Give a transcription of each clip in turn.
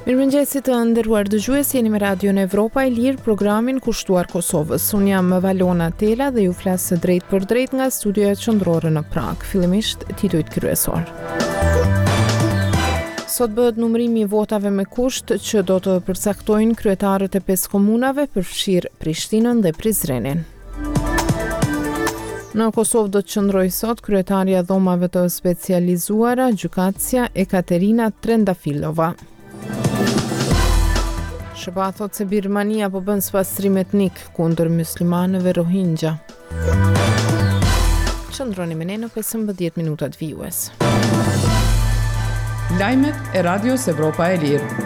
Mirëmëngjesit të nderuar dëgjues, jeni me Radion Evropa e Lirë, programin kushtuar Kosovës. Unë jam Valona Tela dhe ju flas së drejt për drejt nga studioja qendrore në Prag. Fillimisht titujt kryesor. Sot bëhet numërimi i votave me kusht që do të përcaktojnë kryetarët e 5 komunave, përfshirë Prishtinën dhe Prizrenin. Në Kosovë do të qëndrojë sot kryetarja e dhomave të specializuara, gjykatësja Ekaterina Trendafilova. SBA thot se Birmania po bën spastrim etnik kundër muslimanëve Rohingya. Qëndroni me ne në 15 minutat vijues. Lajmet e Radios Evropa e Lirë.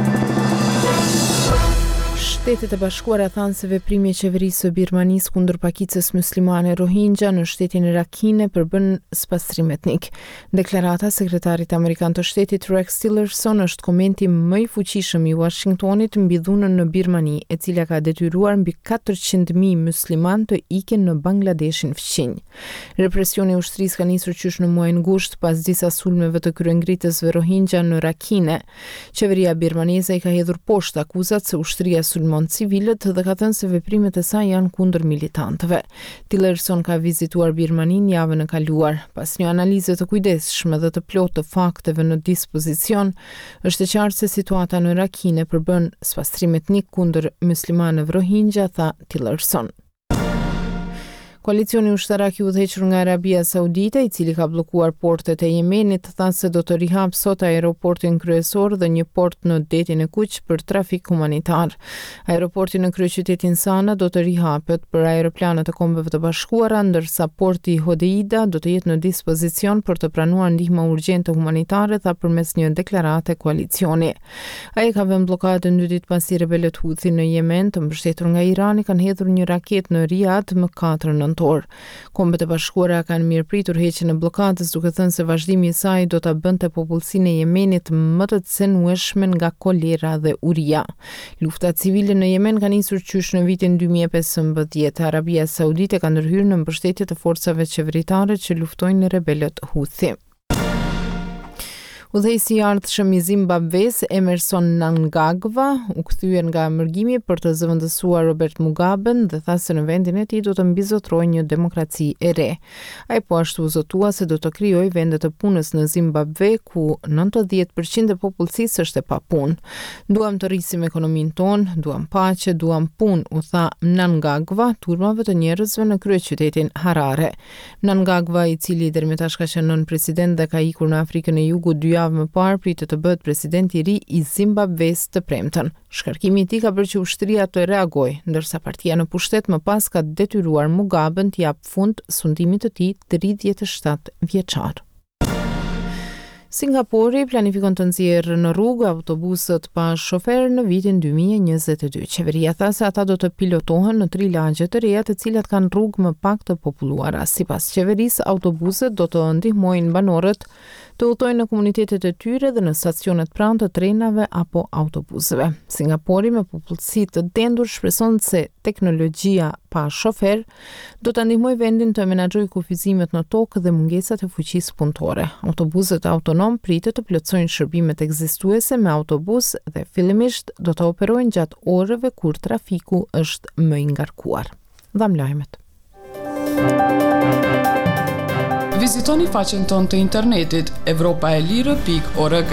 Shtetet e Bashkuara thanë se veprimi i qeverisë së Birmanisë kundër pakicës muslimane Rohingya në shtetin e Rakhine përbën spastrim etnik. Deklarata e sekretarit amerikan të shtetit Rex Tillerson është komenti më i fuqishëm i Washingtonit mbi dhunën në Birmani, e cila ka detyruar mbi 400.000 musliman të ikin në Bangladeshin fqinj. Represioni i ushtrisë ka nisur qysh në muajin gusht pas disa sulmeve të kryengritësve Rohingya në Rakhine. Qeveria birmaneze i ka hedhur poshtë akuzat se ushtria sulmon civilët dhe ka thënë se veprimet e saj janë kundër militantëve. Tillerson ka vizituar Birmanin javën e kaluar. Pas një analize të kujdesshme dhe të plotë të fakteve në dispozicion, është e qartë se situata në Rakhine përbën spastrim etnik kundër muslimanëve Rohingya, tha Tillerson. Koalicioni ushtarak i udhëhequr nga Arabia Saudite, i cili ka bllokuar portet e Yemenit, tha se do të rihap sot aeroportin kryesor dhe një port në detin e Kuq për trafik humanitar. Aeroporti në kryeqytetin Sana do të rihapet për aeroplanët e Kombeve të Bashkuara, ndërsa porti Hodeida do të jetë në dispozicion për të pranuar ndihmë urgjente humanitare, tha përmes një deklarate koalicioni. Ai ka vënë bllokadë 2 ditë pasi rebelët Houthi në Yemen, të mbështetur nga Irani, kanë hedhur një raketë në Riyadh më 4 nëntor. Kombet e Bashkuara kanë mirëpritur heqjen e bllokadës, duke thënë se vazhdimi i saj do ta bënte popullsinë e Yemenit më të cënueshme nga kolera dhe uria. Lufta civile në Yemen ka nisur qysh në vitin 2015. Arabia Saudite ka ndërhyrë në mbështetje të forcave qeveritare që luftojnë rebelët Houthi. Udhëheqësi i ardhshëm i Zimbabves, Emmerson Mnangagwa, u kthye nga mërgimi për të zëvendësuar Robert Mugaben dhe tha se në vendin e tij do të mbizotrojë një demokraci e re. Ai po ashtu zotua se do të krijojë vende të punës në Zimbabve ku 90% e popullsisë është e papunë. Duam të rrisim ekonominë tonë, duam paqe, duam punë, u tha Mnangagwa turmave të njerëzve në kryeqytetin Harare. Mnangagwa, i cili deri më tash ka qenë nën president dhe ka ikur në Afrikën e Jugut 2 javë më parë, pritet të bëhet president i ri i Zimbabves të premten. Shkarkimi i tij ka bërë që ushtria të reagojë, ndërsa partia në pushtet më pas ka detyruar Mugaben të jap fund sundimit të tij 37 vjeçar. Singapuri planifikon të nxjerrë në rrugë autobusët pa shofer në vitin 2022. Qeveria tha se ata do të pilotohen në 3 lagje të reja, të cilat kanë rrugë më pak të populluara. Sipas qeverisë, autobuset do të ndihmojnë banorët të udhtojnë në komunitetet e tyre dhe në stacionet pranë të trenave apo autobuseve. Singapuri, me popullsi të dendur, shpreson se teknologjia pa shofer do të ndihmojë vendin të menaxhojë kufizimet në tokë dhe mungesat e fuqisë punëtore. Autobuset autonom pritet të plotësojnë shërbimet ekzistuese me autobus dhe fillimisht do të operojnë gjatë orëve kur trafiku është më i ngarkuar. Dham lajmet. Vizitoni faqen tonë të internetit europaelire.org.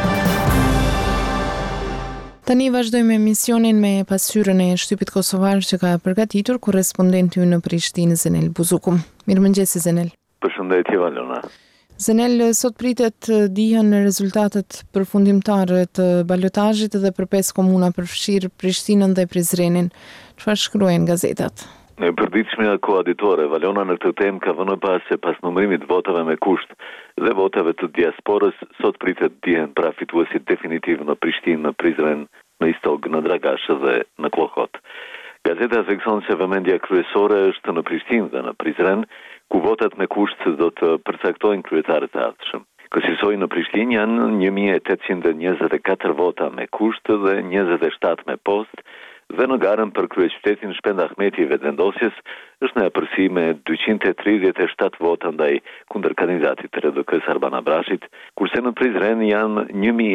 Tani vazhdojmë me emisionin me pasqyrën e shtypit kosovar që ka përgatitur korrespondenti në Prishtinë, Zenel Buzuku. Mirëmëngjes Zenel. Përshëndetje Valona. Zenel, sot pritet dihen rezultatet përfundimtare të balotazhit dhe për 5 komuna përfshirë Prishtinën dhe Prizrenin. Çfarë shkruajnë gazetat? Përditshmja koaditore, Valona, në këtë temë ka vënë pas se pas numërimit votave me kusht dhe votave të diasporës, sot pritet dihen pra fituesit definitiv në Prishtinë, në Prizren, në Istog, në Dragash dhe në Klokhot. Gazeta thekson se vëmendja kryesore është në Prishtinë dhe në Prizren, ku votat me kusht do të përcaktojnë kryetarët e ardhshëm. Kësaj në Prishtinë janë 1824 vota me kusht dhe 27 me post, dhe në garën për kryeqytetin Shpend Ahmeti i vetëvendosjes është në apërsi me 237 vota ndaj kundër kandidatit të RDK-s Arban Abrashit, kurse në Prizren janë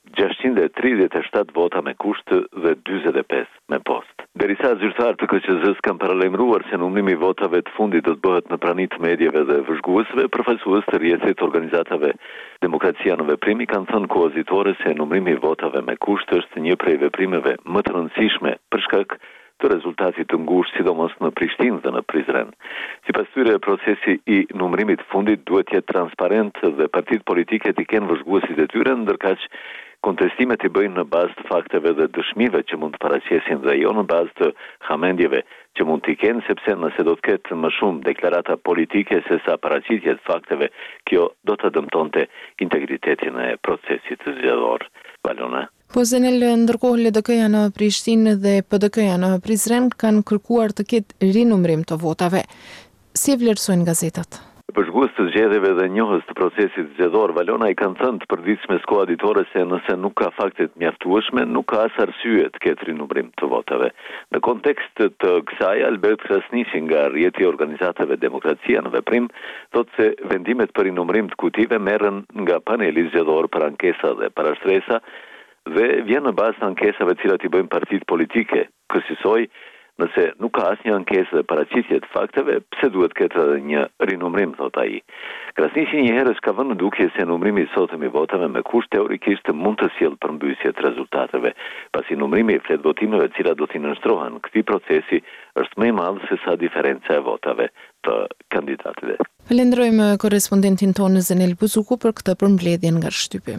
637 vota me kusht dhe 45 me post. Derisa zyrtarët të KQZ-s kanë paralajmëruar se numrimi i votave të fundit do të bëhet në praninë të mediave dhe vëzhguesve, përfaqësues të rrjetit organizatave Demokracia në Veprim kanë thënë kuazitore se numrimi i votave me kusht është një prej veprimeve më të rëndësishme për shkak të rezultatit të ngushtë, sidomos në Prishtinë dhe në Prizren. Sipas tyre, procesi i numrimit fundit duhet të jetë transparent dhe partitë politike të kenë vëzhguesit e tyre, ndërkaq kontestimet i bëjnë në bazë të fakteve dhe dëshmive që mund të paraqesin dhe jo në bazë të hamendjeve që mund t'i kenë, sepse nëse do të ketë më shumë deklarata politike se sa paraqitje të fakteve, kjo do të dëmtonte integritetin e procesit zgjedhor. Valona. Po Zenel, ndërkohë LDK-ja në Prishtinë dhe PDK-ja në Prizren kanë kërkuar të ketë rinumrim të votave. Si e vlerësojnë gazetat? Përshgues të zgjedhjeve dhe njohës të procesit zgjedhor, Valona i kanë thënë të përditshme skuaditore se nëse nuk ka fakte të mjaftueshme, nuk ka as arsye të ketë rinumrim të votave. Në kontekst të kësaj, Albert Krasniqi nga rrjeti i organizatave Demokracia në Veprim thotë se vendimet për rinumrim të kutive merren nga paneli zgjedhor për ankesa dhe parashtresa dhe vjen në bazë të ankesave të cilat i bëjnë partitë politike. Kësaj, nëse nuk ka asnjë ankesë dhe paraqitje të fakteve, pse duhet ketë edhe një rinumrim, thot ai. Krasniqi një herë ka vënë në dukje se numrimi i sotëm i votave me kusht teorikisht mund të sjellë përmbysje të rezultateve, pasi numrimi i flet votimeve të cilat do t'i nënshtrohen këtij procesi është më i madh se sa diferenca e votave të kandidatëve. Falenderojmë korrespondentin tonë Zenel Buzuku për këtë përmbledhje nga shtypi.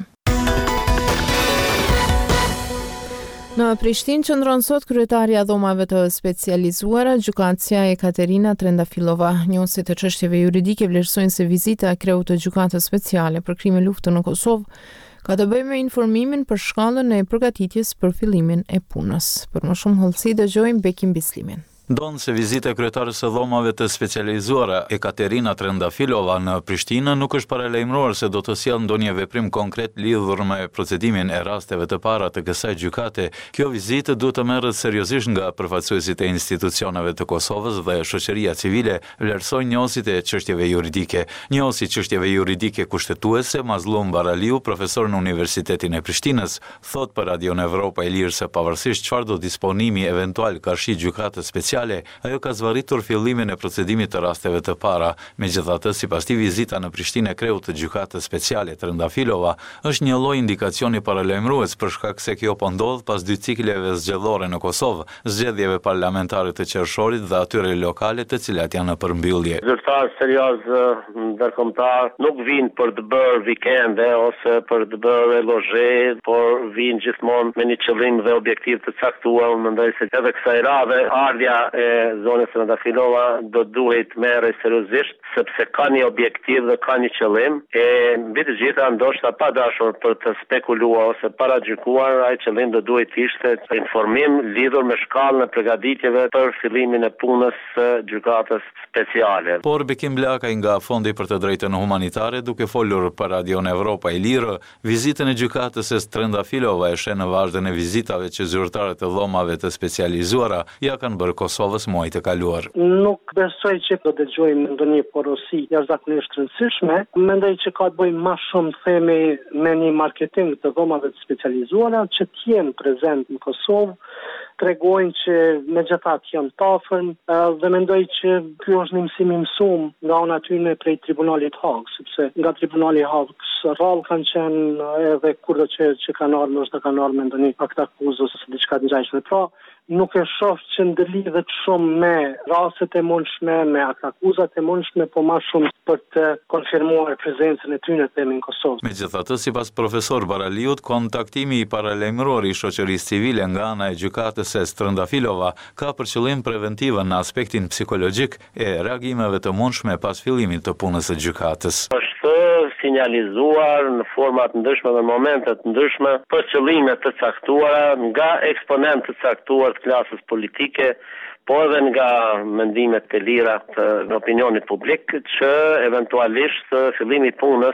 Në Prishtinë qëndron sot kryetaria dhomave të specializuara, gjykatësja Ekaterina Trendafilova. Njohësit të çështjeve juridike vlerësojnë se vizita e kreut të gjykatës speciale për krime lufte në Kosovë ka të bëjë me informimin për shkallën e përgatitjes për fillimin e punës. Për më shumë hollësi dëgjojmë Bekim Bislimin. Ndonë se vizita e kryetarës së dhomave të specializuara Ekaterina Trendafilova në Prishtinë nuk është paralajmëruar se do të sjellë ndonjë veprim konkret lidhur me procedimin e rasteve të para të kësaj gjykate. Kjo vizitë duhet të merret seriozisht nga përfaqësuesit e institucioneve të Kosovës dhe shoqëria civile, vlerësojnë njohësit e çështjeve juridike. Njohësi i çështjeve juridike kushtetuese Mazlum Baraliu, profesor në Universitetin e Prishtinës, thot për Radion Evropa e Lirë se pavarësisht çfarë do disponimi eventual ka shi gjykatës speciale, ajo ka zvarritur fillimin e procedimit të rasteve të para. Megjithatë, sipas tij, vizita në Prishtinë e kreut të gjykatës speciale Trendafilova është një lloj indikacioni paralajmërues për shkak se kjo po ndodh pas 2 cikleve zgjedhore në Kosovë, zgjedhjeve parlamentare të qershorit dhe atyre lokale të cilat janë në përmbyllje. Zyrtarë serioz ndërkombëtar nuk vinë për të bërë vikende ose për të bërë elozhe, por vinë gjithmonë me një qëllim dhe objektiv të caktuar. Mendoj se edhe kësaj radhe ardhja e zonës Trendafilova do duhet merret seriozisht, sepse ka një objektiv dhe ka një qëllim, e mbi të gjitha ndoshta pa dashur për të spekuluar ose paragjykuar, ai qëllim do duhet ishte informim lidhur me shkallën e përgatitjeve për fillimin e punës së gjykatës speciale. Por Bekim Blakaj nga Fondi për të Drejtën Humanitare, duke folur për Radion Evropa e Lirë, vizitën e gjykatës së Trendafilova e shen në vazhdën e vizitave që zyrtarët e dhomave të specializuara ja kanë bërë Kosovës muajt e kaluar. Nuk besoj që do dëgjojmë ndonjë porosi jashtëzakonisht rëndësishme. Mendoj që ka të bëjë më shumë themi me një marketing të dhomave të specializuara që të jenë prezent në Kosovë, tregojnë që megjithatë janë të afër dhe mendoj që ky është një mësim i mësuar nga ana tyre prej Tribunalit Hag, sepse nga Tribunali Hag rrallë kanë qenë edhe kurdo që kanë ardhur, ndoshta kanë ardhur me ndonjë akt akuzë ose diçka të ngjashme. Pra, nuk e shoh që ndërlidhet shumë me rastet e mundshme, me akuzat e mundshme, po më shumë për të konfirmuar prezencën e tyre në Kosovë. Megjithatë, sipas profesor Baraliut, kontaktimi i paralajmëruar i shoqërisë civile nga ana e gjykatës së Trendafilova ka për qëllim preventivën në aspektin psikologjik e reagimeve të mundshme pas fillimit të punës së gjykatës. Është sinjalizuar në forma të ndryshme dhe momente të ndryshme për qëllime të caktuara nga eksponentë të caktuar të klasës politike, po edhe nga mendimet e lira të opinionit publik që eventualisht fillimi i punës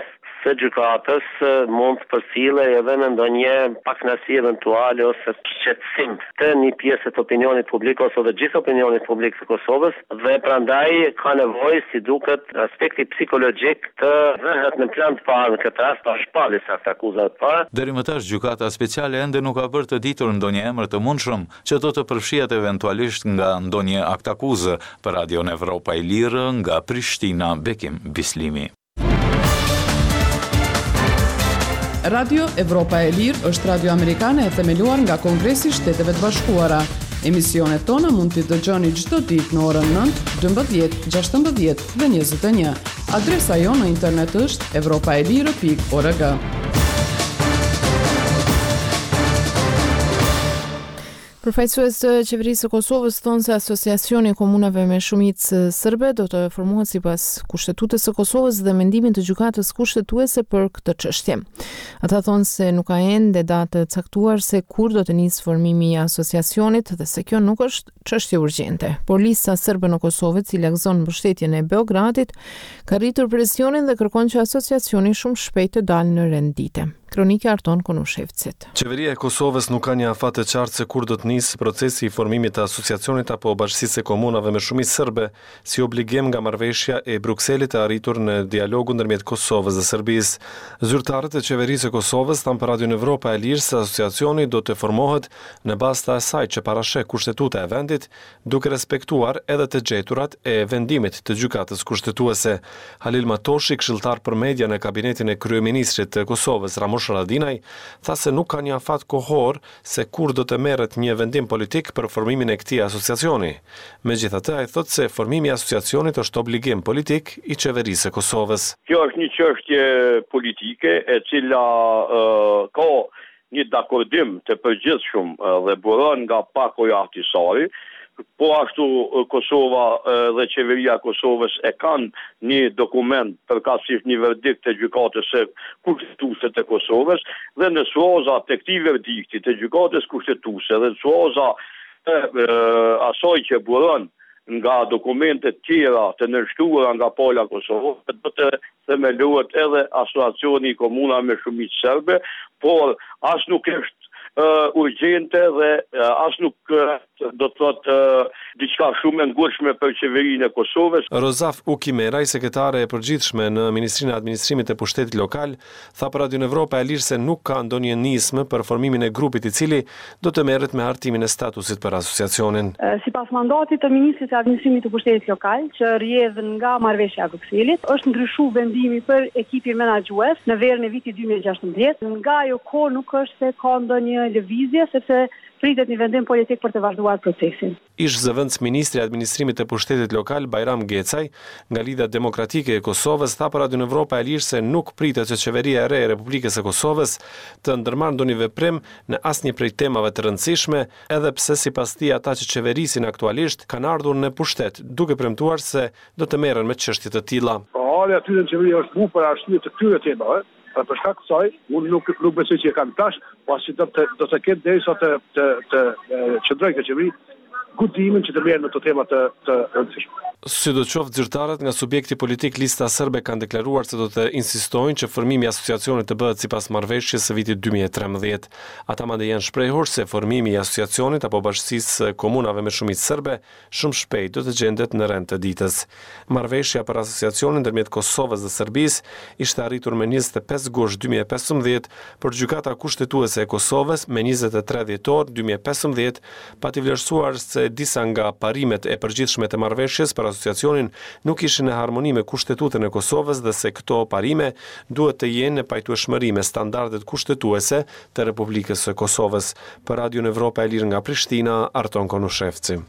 së gjykatës mund të përcjellë edhe në ndonjë pakënaqësi eventuale ose shqetësim të një pjesë të opinionit publik ose të gjithë opinionit publik të Kosovës, dhe prandaj ka nevojë, si duket, aspekti psikologjik të vëhet në plan të parë në këtë rast, pa shpallje sa akuzat të para. Deri më tash gjykata speciale ende nuk ka bërë të ditur ndonjë emër të mundshëm që do të përfshihet eventualisht nga ndonjë akt akuzë. Për Radion Evropa e Lirë nga Prishtina, Bekim Bislimi. Radio Evropa e Lirë është radio amerikane e themeluar nga Kongresi i Shteteve të Bashkuara. Emisionet tona mund t'i dëgjoni çdo ditë në orën 9, 12, 16 dhe 21. Adresa jonë në internet është europaelire.org. Përfaqësues të qeverisë së Kosovës thonë se Asociacioni i Komunave me Shumicë Serbe do të formohet sipas Kushtetutës së Kosovës dhe mendimit të gjykatës kushtetuese për këtë çështje. Ata thonë se nuk ka ende datë të caktuar se kur do të nisë formimi i asociacionit dhe se kjo nuk është çështje urgjente. Por lista serbe në Kosovë, e cila gëzon mbështetjen e Beogradit, ka rritur presionin dhe kërkon që asociacioni shumë shpejt të dalë në rendite. Kronika Arton Konushevcit. Qeveria e Kosovës nuk ka një afat të qartë se kur do të nisë procesi i formimit të asociacionit apo bashkësisë së komunave me shumicë serbe, si obligim nga marrëveshja e Brukselit e arritur në dialogu ndërmjet Kosovës dhe Serbisë. Zyrtarët e qeverisë së Kosovës thanë për Radion Evropa e Lirë se asociacioni do të formohet në bazë të asaj që parasheh kushtetuta e vendit, duke respektuar edhe të gjeturat e vendimit të gjykatës kushtetuese. Halil Matoshi, këshilltar për media në kabinetin e kryeministrit të Kosovës, Haradinaj, tha se nuk ka një afat kohor se kur do të merret një vendim politik për formimin e këtij asociacioni. Megjithatë, ai thotë se formimi i asociacionit është obligim politik i qeverisë së Kosovës. Kjo është një çështje politike e cila ka një dakordim të përgjithshëm dhe buron nga Pakoja Ahtisari. Po ashtu Kosova dhe qeveria e Kosovës e kanë një dokument përkatësisht një verdikt të gjykatës së kushtetuese të Kosovës dhe në suaza të këtij verdikti të gjykatës kushtetuese dhe në suaza asaj që buron nga dokumente tjera të nënshkruara nga pala Kosovës, do të themelohet edhe asociacioni i komunave me shumicë serbe, por as nuk është urgjente dhe as nuk do të thotë diçka shumë e ngulshme për qeverinë e Kosovës. Rozaf Ukimeraj, sekretare e përgjithshme në Ministrinë e Administrimit të Pushtetit Lokal, tha për Radion Evropa e Lirë se nuk ka ndonjë nismë për formimin e grupit i cili do të merret me hartimin e statusit për asociacionin. Sipas mandatit të Ministrit të Administrimit të Pushtetit Lokal, që rrjedh nga marrëveshja e Brukselit, është ndryshuar vendimi për ekipin menaxhues në verën e vitit 2016. Nga ajo kohë nuk është se ka ndonjë lëvizje, sepse pritet një vendim politik për të vazhduar procesin. Ish zëvendës ministri i Administrimit të Pushtetit Lokal Bajram Gecaj, nga Lidhja Demokratike e Kosovës, tha për Radion Evropa e Lirë se nuk pritet që qeveria e re e Republikës së Kosovës të ndërmarrë ndonjë veprim në asnjë prej temave të rëndësishme, edhe pse sipas tij ata që qeverisin aktualisht kanë ardhur në pushtet, duke premtuar se do të merren me çështje të tilla. Halja aty në qeveri është mu për arsye të këtyre temave. Për shkak të kësaj, unë nuk besoj që e kanë tash, pasi do të ketë derisa të qëndrojë këtë qeveri gudimin që të merren në të tema të rëndësishme. Sidoqoftë, zyrtarët nga subjekti politik Lista Serbe kanë deklaruar se do të insistojnë që formimi i asociacionit të bëhet sipas marrëveshjes së vitit 2013. Ata madje janë shprehur se formimi i asociacionit apo bashkësisë komunave me shumicë serbe shumë shpejt do të gjendet në rend të ditës. Marrëveshja për asociacionin ndërmjet Kosovës dhe Serbisë ishte arritur me 25 gusht 2015 për gjykata kushtetuese e Kosovës me 23 dhjetor 2015, pati vlerësuar se disa nga parimet e përgjithshme të marrëveshjes për asociacionin nuk ishin në harmoni me Kushtetutën e Kosovës dhe se këto parime duhet të jenë në pajtueshmëri me standardet kushtetuese të Republikës së Kosovës. Për Radion Evropa e Lirë nga Prishtina, Arton Konushevci.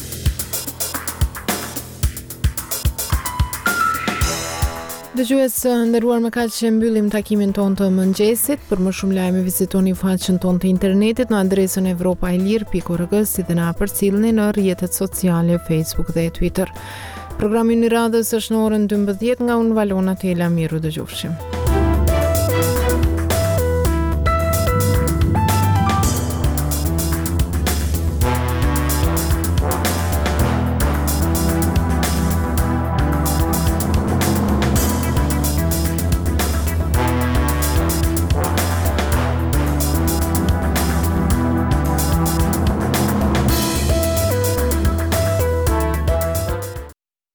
Dëgjues nderuar, me kaq që mbyllim takimin tonë të mëngjesit. Për më shumë lajme vizitoni faqen tonë të internetit në adresën europaelir.org, si dhe na përcjellni në rrjetet sociale Facebook dhe Twitter. Programi i radhës është në orën 12 nga unë Valona Tela. Miru dëgjofshim.